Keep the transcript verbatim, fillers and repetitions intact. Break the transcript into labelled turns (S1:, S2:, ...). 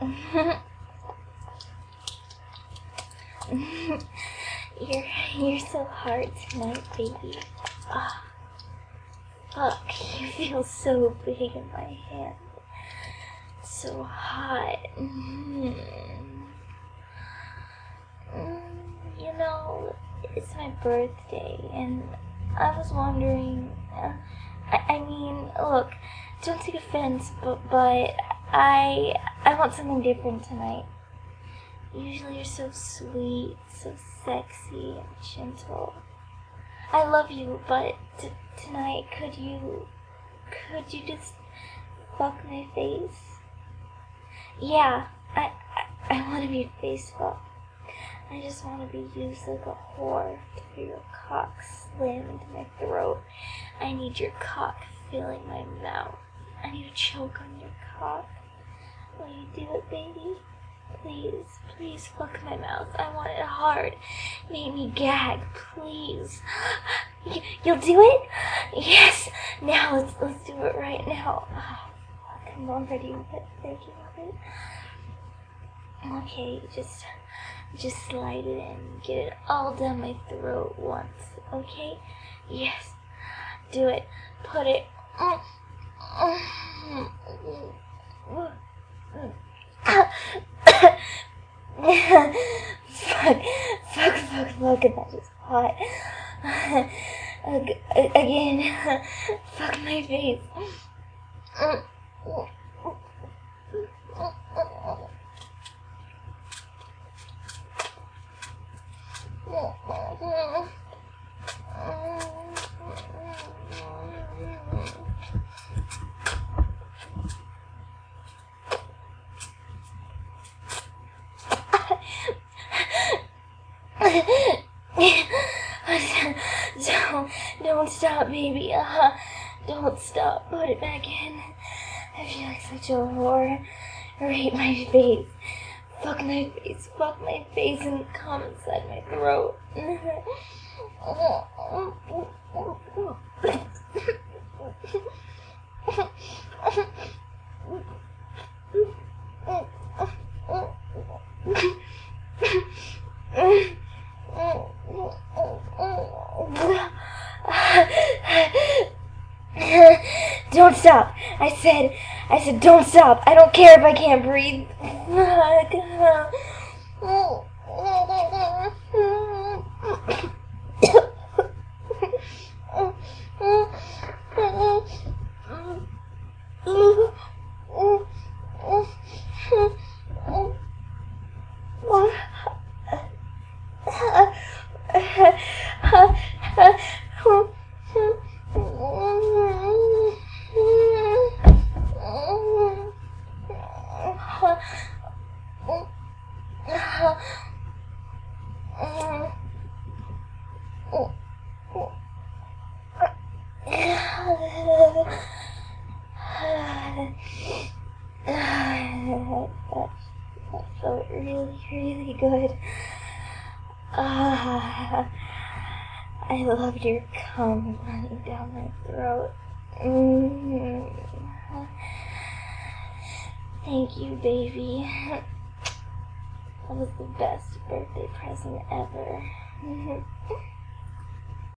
S1: you're you're so hard tonight, baby. Oh, fuck, you feel so big in my hand. So hot. Mm. Mm, you know, it's my birthday, and I was wondering. Uh, I, I mean, look, don't take offense, but but I I want something different tonight. Usually you're so sweet, so sexy and gentle. I love you, but t- tonight could you could you just fuck my face? Yeah, I I, I want to be face fucked. I just want to be used like a whore to hear your cock slam into my throat. I need your cock filling my mouth. I need to choke on your cock. Will you do it, baby? Please, please fuck my mouth. I want it hard. Make me gag, please. Y- you'll do it? Yes. Now let's let's do it right now. Oh, fuck, I'm already wet thinking of it. Okay, just just slide it in. Get it all down my throat once. Okay? Yes. Do it. Put it. fuck, fuck, fuck, fuck, that is hot. Ag- again, fuck my face. don't, don't stop, baby. Uh, don't stop. Put it back in. I feel like such a whore. Rape my face. Fuck my face. Fuck my face and come inside my throat. Don't stop. I said, I said don't stop. I don't care if I can't breathe. That felt really, really good. Ah, I loved your cum running down my throat. Mm. Thank you, baby. That was the best birthday present ever.